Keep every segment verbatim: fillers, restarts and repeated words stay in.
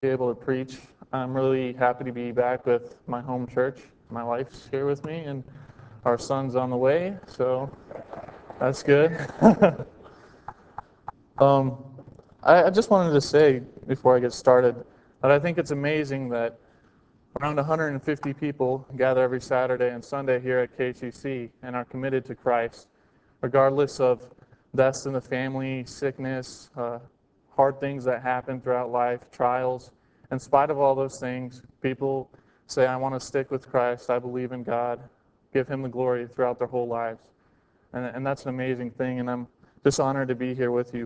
be able to preach. I'm really happy to be back with my home church. My wife's here with me, and our son's on the way, so that's good. um, I, I just wanted to say before I get started that I think it's amazing that around one hundred fifty people gather every Saturday and Sunday here at K C C and are committed to Christ, regardless of deaths in the family, sickness, uh, hard things that happen throughout life, trials. In spite of all those things, people say, I want to stick with Christ. I believe in God. Give Him the glory throughout their whole lives. And, and that's an amazing thing, and I'm just honored to be here with you.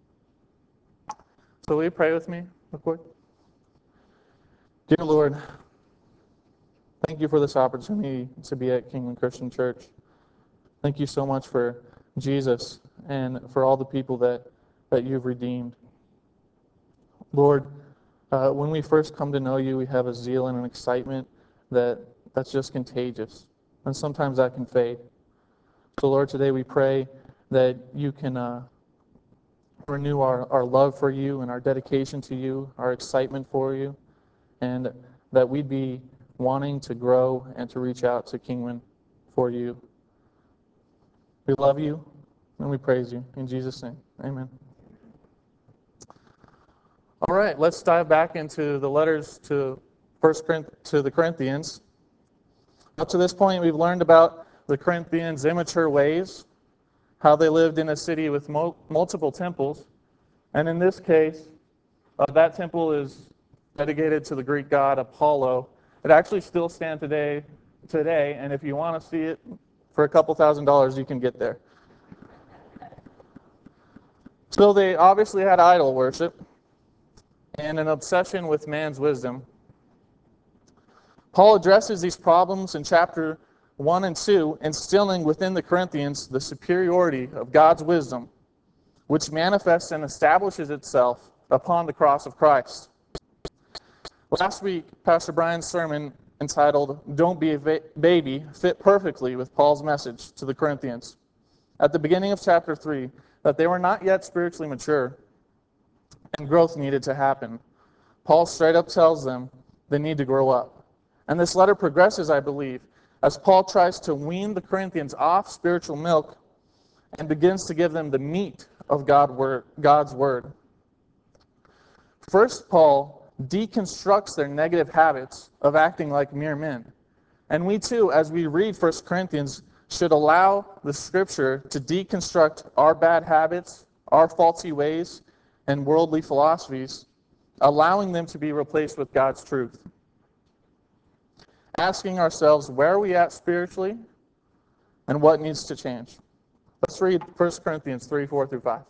So will you pray with me real quick? Dear Lord, thank you for this opportunity to be at Kingman Christian Church. Thank you so much for Jesus and for all the people that, that you've redeemed. Lord, uh, when we first come to know you, we have a zeal and an excitement that that's just contagious. And sometimes that can fade. So Lord, today we pray that you can uh, renew our, our love for you and our dedication to you, our excitement for you, and that we'd be wanting to grow and to reach out to Kingman for you. We love you and we praise you. In Jesus' name, amen. All right, let's dive back into the letters to First to the Corinthians. Up to this point, we've learned about the Corinthians' immature ways, how they lived in a city with mul- multiple temples, and in this case, uh, that temple is dedicated to the Greek god Apollo. It actually still stands today, today, and if you want to see it for a couple thousand dollars, you can get there. So they obviously had idol worship and an obsession with man's wisdom. Paul addresses these problems in chapter one and two, instilling within the Corinthians the superiority of God's wisdom, which manifests and establishes itself upon the cross of Christ. Last week, Pastor Brian's sermon entitled, Don't Be a Va- Baby, fit perfectly with Paul's message to the Corinthians. At the beginning of chapter three, that they were not yet spiritually mature, and growth needed to happen. Paul straight up tells them they need to grow up. And this letter progresses, I believe, as Paul tries to wean the Corinthians off spiritual milk and begins to give them the meat of God word, God's word. First, Paul deconstructs their negative habits of acting like mere men. And we too, as we read First Corinthians, should allow the Scripture to deconstruct our bad habits, our faulty ways, and worldly philosophies, allowing them to be replaced with God's truth. Asking ourselves, where are we at spiritually, and what needs to change? Let's read First Corinthians three, four through five.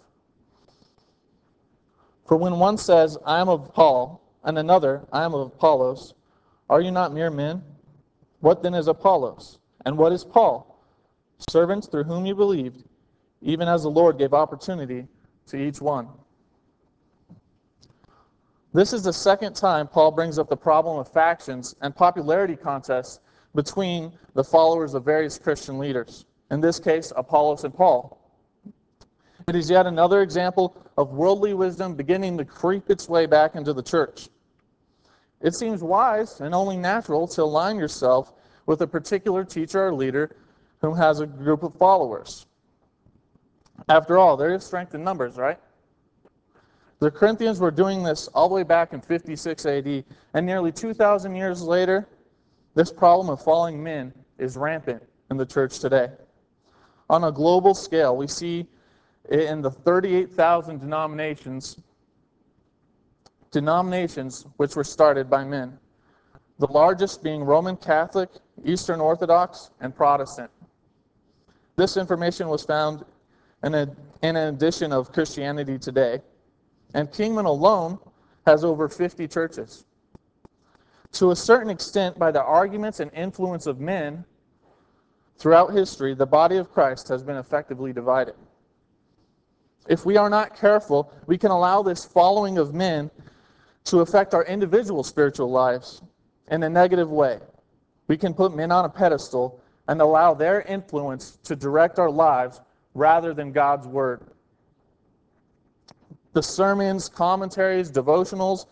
For when one says, I am of Paul, and another, I am of Apollos, are you not mere men? What then is Apollos? And what is Paul? Servants through whom you believed, even as the Lord gave opportunity to each one. This is the second time Paul brings up the problem of factions and popularity contests between the followers of various Christian leaders, in this case, Apollos and Paul. It is yet another example of worldly wisdom beginning to creep its way back into the church. It seems wise and only natural to align yourself with a particular teacher or leader who has a group of followers. After all, there is strength in numbers, right? The Corinthians were doing this all the way back in fifty-six A D, and nearly two thousand years later, this problem of following men is rampant in the church today. On a global scale, we see in the thirty-eight thousand denominations, denominations which were started by men, the largest being Roman Catholic, Eastern Orthodox, and Protestant. This information was found in, a, in an edition of Christianity Today, and Kingman alone has over fifty churches. To a certain extent, by the arguments and influence of men, throughout history, the body of Christ has been effectively divided. If we are not careful, we can allow this following of men to affect our individual spiritual lives in a negative way. We can put men on a pedestal and allow their influence to direct our lives rather than God's word. The sermons, commentaries, devotionals,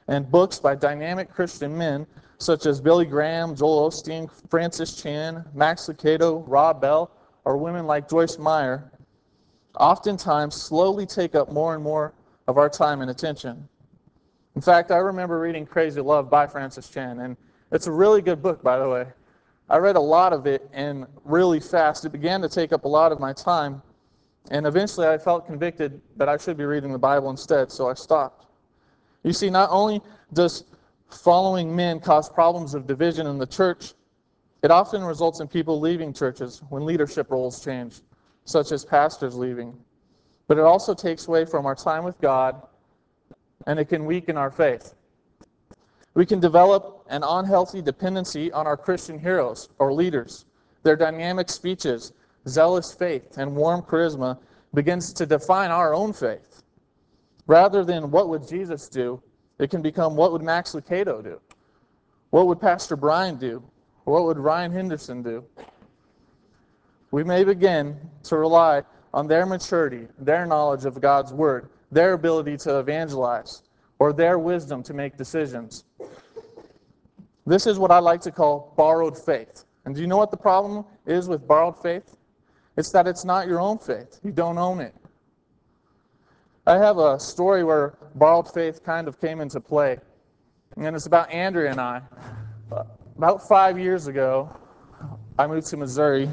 and books by dynamic Christian men such as Billy Graham, Joel Osteen, Francis Chan, Max Lucado, Rob Bell, or women like Joyce Meyer, oftentimes slowly take up more and more of our time and attention. In fact, I remember reading Crazy Love by Francis Chan, and it's a really good book, by the way. I read a lot of it, and really fast. It began to take up a lot of my time, and eventually I felt convicted that I should be reading the Bible instead, so I stopped. You see, not only does following men cause problems of division in the church, it often results in people leaving churches when leadership roles change, such as pastors leaving. But it also takes away from our time with God, and it can weaken our faith. We can develop an unhealthy dependency on our Christian heroes or leaders. Their dynamic speeches, zealous faith, and warm charisma begins to define our own faith. Rather than what would Jesus do, it can become what would Max Lucado do? What would Pastor Brian do? What would Ryan Henderson do? We may begin to rely on their maturity, their knowledge of God's Word, their ability to evangelize, or their wisdom to make decisions. This is what I like to call borrowed faith. And do you know what the problem is with borrowed faith? It's that it's not your own faith. You don't own it. I have a story where borrowed faith kind of came into play. And it's about Andrea and I. About five years ago, I moved to Missouri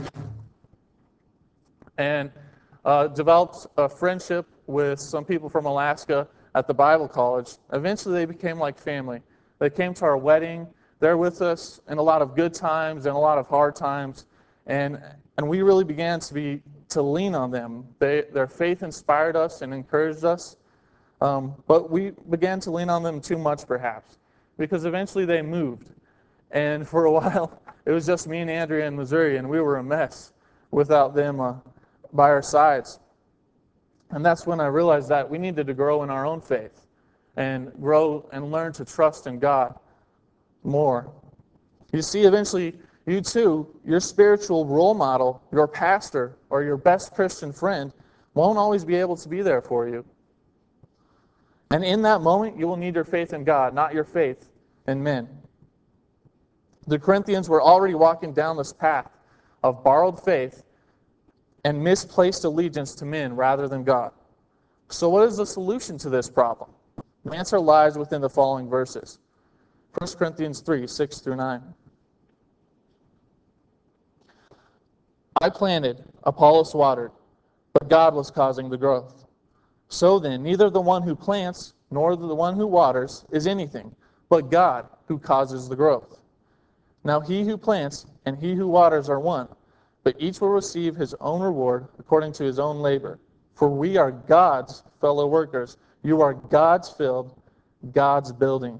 and uh, developed a friendship with some people from Alaska at the Bible college. Eventually, they became like family. They came to our wedding. They're with us in a lot of good times and a lot of hard times, and and we really began to be to lean on them. They, their faith inspired us and encouraged us, um, but we began to lean on them too much, perhaps, because eventually they moved, and for a while it was just me and Andrea in Missouri, and we were a mess without them uh, by our sides. And that's when I realized that we needed to grow in our own faith and grow and learn to trust in God more. You see, eventually, you too, your spiritual role model, your pastor, or your best Christian friend won't always be able to be there for you. And in that moment, you will need your faith in God, not your faith in men. The Corinthians were already walking down this path of borrowed faith and misplaced allegiance to men rather than God. So what is the solution to this problem? The answer lies within the following verses. First Corinthians three, six through nine. I planted, Apollos watered, but God was causing the growth. So then, neither the one who plants nor the one who waters is anything, but God who causes the growth. Now he who plants and he who waters are one, but each will receive his own reward according to his own labor. For we are God's fellow workers. You are God's field, God's building.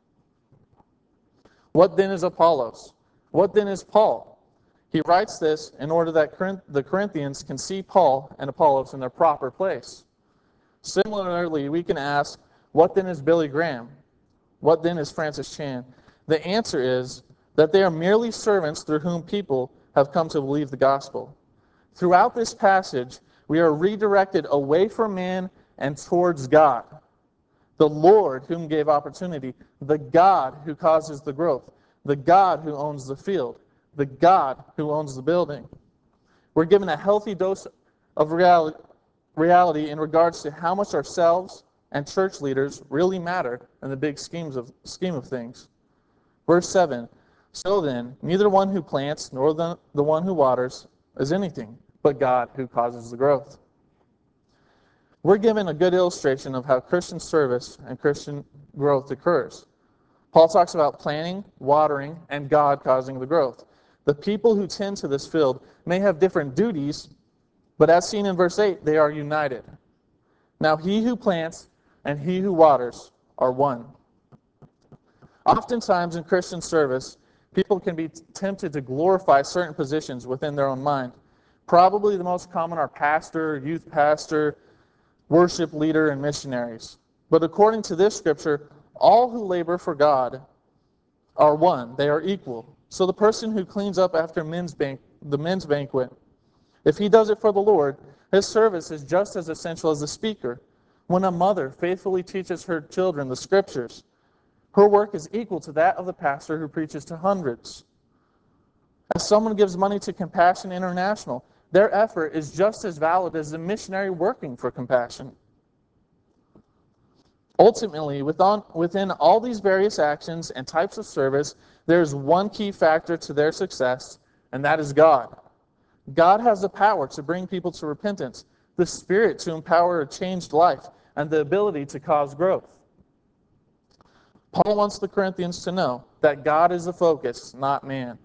What then is Apollos? What then is Paul? He writes this in order that the Corinthians can see Paul and Apollos in their proper place. Similarly, we can ask, what then is Billy Graham? What then is Francis Chan? The answer is that they are merely servants through whom people have come to believe the gospel. Throughout this passage, we are redirected away from man and towards God, the Lord whom gave opportunity, the God who causes the growth, the God who owns the field, the God who owns the building. We're given a healthy dose of reality, reality in regards to how much ourselves and church leaders really matter in the big schemes of, scheme of things. Verse seven, so then, neither one who plants nor the, the one who waters is anything, but God who causes the growth. We're given a good illustration of how Christian service and Christian growth occurs. Paul talks about planting, watering, and God causing the growth. The people who tend to this field may have different duties, but as seen in verse eight, they are united. Now he who plants and he who waters are one. Oftentimes in Christian service, people can be tempted to glorify certain positions within their own mind. Probably the most common are pastor, youth pastor, worship leader, and missionaries. But according to this scripture, all who labor for God are one. They are equal. So the person who cleans up after men's bank, the men's banquet, if he does it for the Lord, his service is just as essential as the speaker. When a mother faithfully teaches her children the scriptures, Her work is equal to that of the pastor who preaches to hundreds. As someone gives money to Compassion International, their effort is just as valid as the missionary working for Compassion. Ultimately, within all these various actions and types of service, there is one key factor to their success, and that is God. God has the power to bring people to repentance, the Spirit to empower a changed life, and the ability to cause growth. Paul wants the Corinthians to know that God is the focus, not man.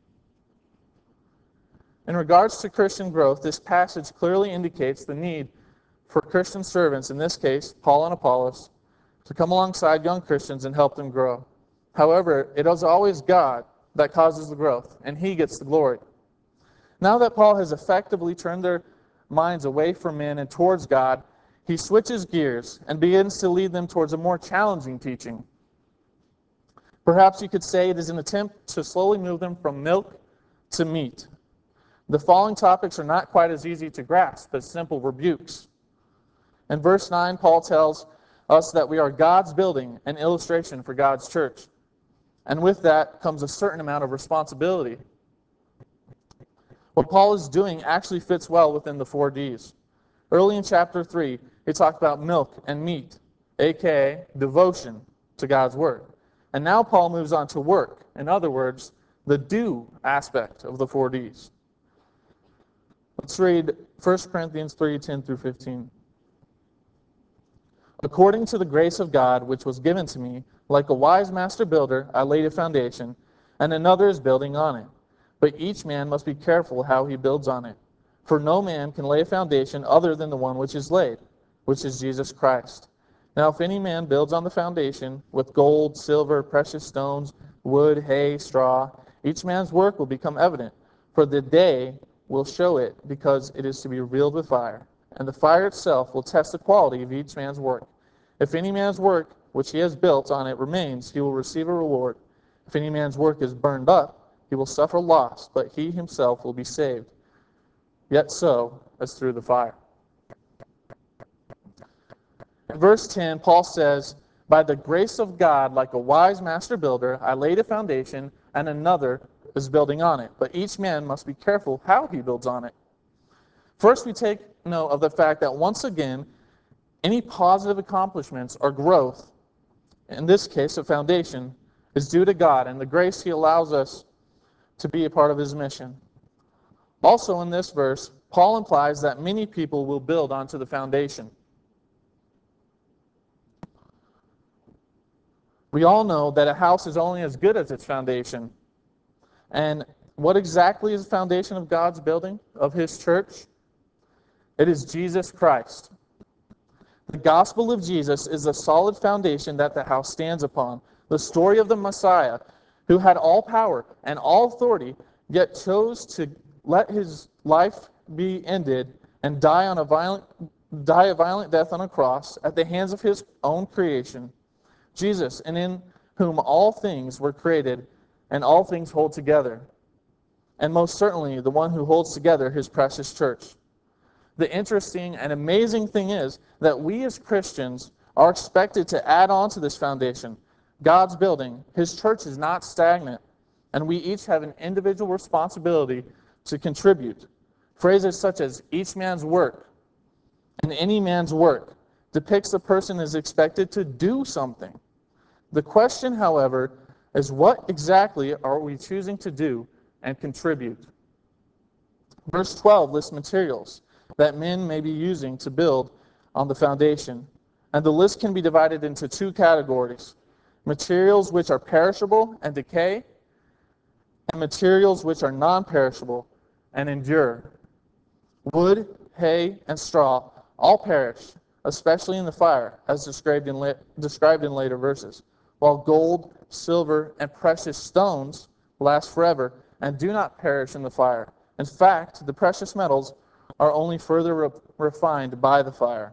In regards to Christian growth, this passage clearly indicates the need for Christian servants, in this case, Paul and Apollos, to come alongside young Christians and help them grow. However, it is always God that causes the growth, and He gets the glory. Now that Paul has effectively turned their minds away from men and towards God, he switches gears and begins to lead them towards a more challenging teaching. Perhaps you could say it is an attempt to slowly move them from milk to meat. The following topics are not quite as easy to grasp as simple rebukes. In verse nine, Paul tells us that we are God's building, an illustration for God's church. And with that comes a certain amount of responsibility. What Paul is doing actually fits well within the four Ds. Early in chapter three, he talked about milk and meat, aka devotion to God's Word. And now Paul moves on to work, in other words, the do aspect of the four Ds. Let's read First Corinthians three, ten through fifteen. According to the grace of God which was given to me, like a wise master builder, I laid a foundation, and another is building on it. But each man must be careful how he builds on it. For no man can lay a foundation other than the one which is laid, which is Jesus Christ. Now if any man builds on the foundation with gold, silver, precious stones, wood, hay, straw, each man's work will become evident, for the day will show it, because it is to be revealed with fire. And the fire itself will test the quality of each man's work. If any man's work which he has built on it remains, he will receive a reward. If any man's work is burned up, he will suffer loss, but he himself will be saved, yet so as through the fire. In verse ten, Paul says, by the grace of God, like a wise master builder, I laid a foundation, and another is building on it. But each man must be careful how he builds on it. First, we take note of the fact that once again, any positive accomplishments or growth, in this case a foundation, is due to God and the grace He allows us to be a part of His mission. Also in this verse, Paul implies that many people will build onto the foundation. We all know that a house is only as good as its foundation. And what exactly is the foundation of God's building, of His church? It is Jesus Christ. The gospel of Jesus is the solid foundation that the house stands upon. The story of the Messiah, who had all power and all authority, yet chose to let His life be ended and die on a violent, die a violent death on a cross at the hands of His own creation. Jesus, and in whom all things were created and all things hold together. And most certainly the one who holds together His precious church. The interesting and amazing thing is that we as Christians are expected to add on to this foundation. God's building, His church is not stagnant, and we each have an individual responsibility to contribute. Phrases such as each man's work and any man's work depicts the person is expected to do something. The question, however, is what exactly are we choosing to do and contribute? Verse twelve lists materials that men may be using to build on the foundation. And the list can be divided into two categories: materials which are perishable and decay, and materials which are non-perishable and endure. Wood, hay, and straw all perish, especially in the fire, as described in, la- described in later verses, while gold, silver, and precious stones last forever and do not perish in the fire. In fact, the precious metals are only further re- refined by the fire.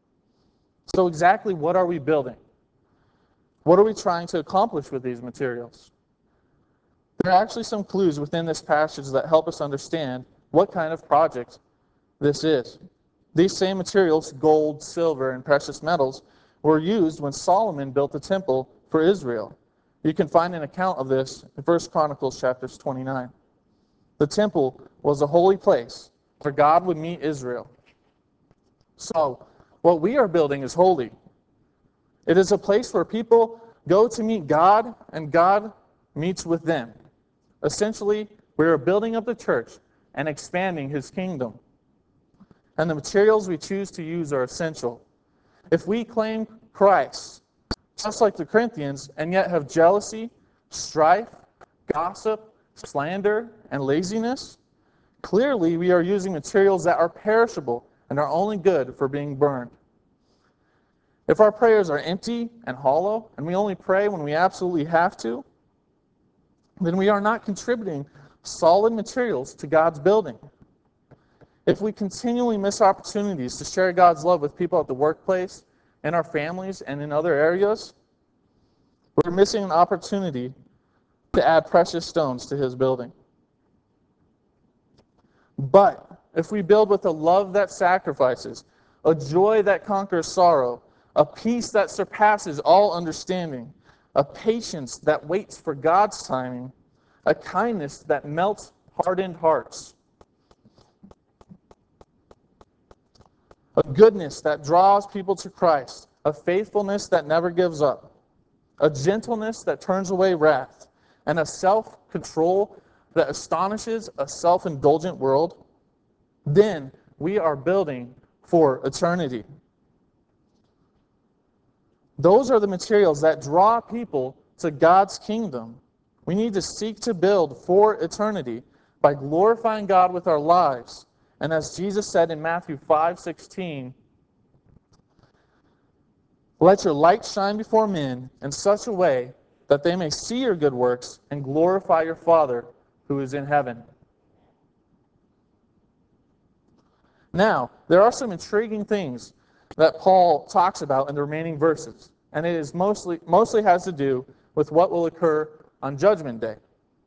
So exactly what are we building? What are we trying to accomplish with these materials? There are actually some clues within this passage that help us understand what kind of project this is. These same materials, gold, silver, and precious metals, were used when Solomon built the temple for Israel. You can find an account of this in First Chronicles chapters twenty-nine. The temple was a holy place where God would meet Israel. So, what we are building is holy. It is a place where people go to meet God, and God meets with them. Essentially, we are building up the church and expanding His kingdom. And the materials we choose to use are essential. If we claim Christ, just like the Corinthians, and yet have jealousy, strife, gossip, slander, and laziness, clearly we are using materials that are perishable and are only good for being burned. If our prayers are empty and hollow, and we only pray when we absolutely have to, then we are not contributing solid materials to God's building. If we continually miss opportunities to share God's love with people at the workplace, in our families, and in other areas, we're missing an opportunity to add precious stones to His building. But if we build with a love that sacrifices, a joy that conquers sorrow, a peace that surpasses all understanding, a patience that waits for God's timing, a kindness that melts hardened hearts, a goodness that draws people to Christ, a faithfulness that never gives up, a gentleness that turns away wrath, and a self-control that astonishes a self-indulgent world, then we are building for eternity. Those are the materials that draw people to God's kingdom. We need to seek to build for eternity by glorifying God with our lives. And as Jesus said in Matthew five sixteen, let your light shine before men in such a way that they may see your good works and glorify your Father who is in heaven. Now, there are some intriguing things that Paul talks about in the remaining verses, and it is mostly mostly has to do with what will occur on Judgment Day.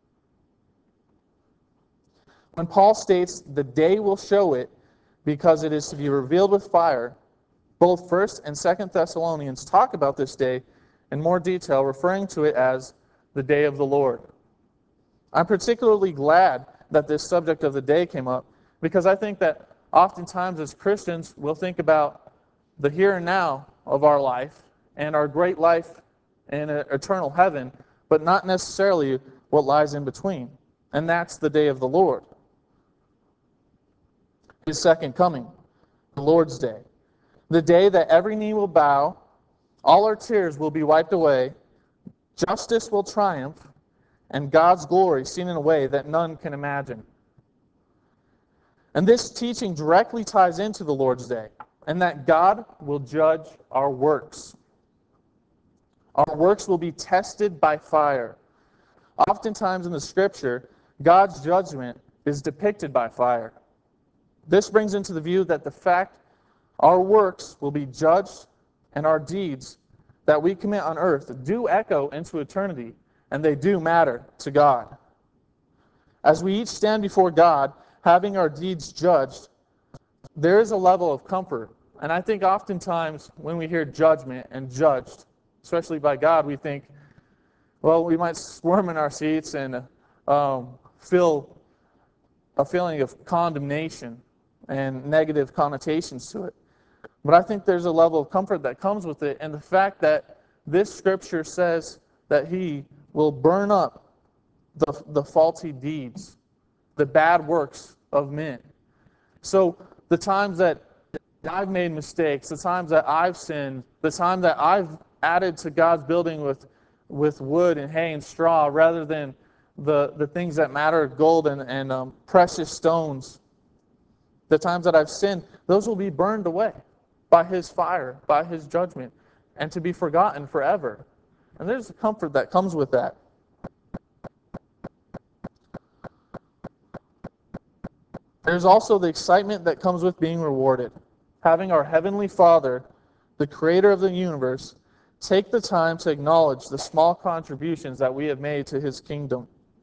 When Paul states the day will show it because it is to be revealed with fire, both First and Second Thessalonians talk about this day in more detail, referring to it as the day of the Lord. I'm particularly glad that this subject of the day came up because I think that oftentimes as Christians we'll think about the here and now of our life and our great life in eternal heaven, but not necessarily what lies in between. And that's the day of the Lord. His second coming, the Lord's Day. The day that every knee will bow, all our tears will be wiped away, justice will triumph, and God's glory seen in a way that none can imagine. And this teaching directly ties into the Lord's Day, and that God will judge our works. Our works will be tested by fire. Oftentimes in the Scripture, God's judgment is depicted by fire. This brings into the view that the fact our works will be judged and our deeds that we commit on earth do echo into eternity, and they do matter to God. As we each stand before God, having our deeds judged, there is a level of comfort. And I think oftentimes when we hear judgment and judged, especially by God, we think, well, we might squirm in our seats and um, feel a feeling of condemnation and negative connotations to it. But I think there's a level of comfort that comes with it, and the fact that this Scripture says that He will burn up the, the faulty deeds, the bad works of men. So the times that I've made mistakes, the times that I've sinned, the time that I've added to God's building with, with wood and hay and straw rather than the, the things that matter, gold and, and um, precious stones, the times that I've sinned, those will be burned away by His fire, by His judgment, and to be forgotten forever. And there's a comfort that comes with that. There's also the excitement that comes with being rewarded. Having our Heavenly Father, the Creator of the universe, take the time to acknowledge the small contributions that we have made to His kingdom.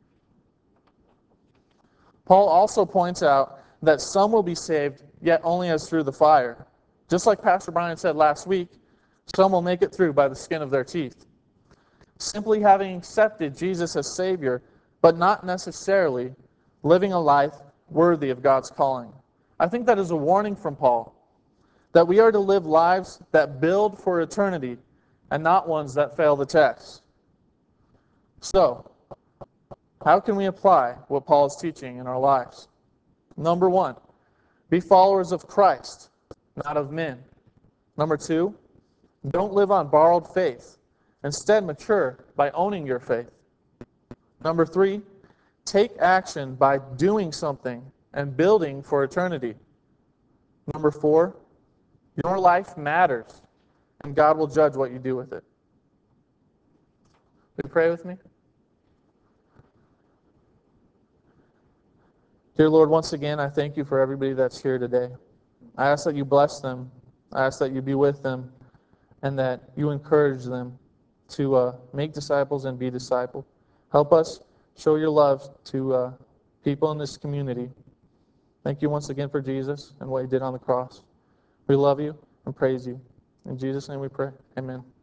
Paul also points out that some will be saved, yet only as through the fire. Just like Pastor Brian said last week, some will make it through by the skin of their teeth. simply having accepted Jesus as Savior, but not necessarily living a life worthy of God's calling. I think that is a warning from Paul, that we are to live lives that build for eternity and not ones that fail the test. So, how can we apply what Paul is teaching in our lives? Number one, be followers of Christ, not of men. Number two, don't live on borrowed faith. Instead, mature by owning your faith. Number three, take action by doing something and building for eternity. Number four, your life matters, and God will judge what you do with it. Will you pray with me? Dear Lord, once again, I thank you for everybody that's here today. I ask that you bless them. I ask that you be with them and that you encourage them to uh, make disciples and be discipled. Help us show your love to uh, people in this community. Thank you once again for Jesus and what he did on the cross. We love you and praise you. In Jesus' name we pray. Amen.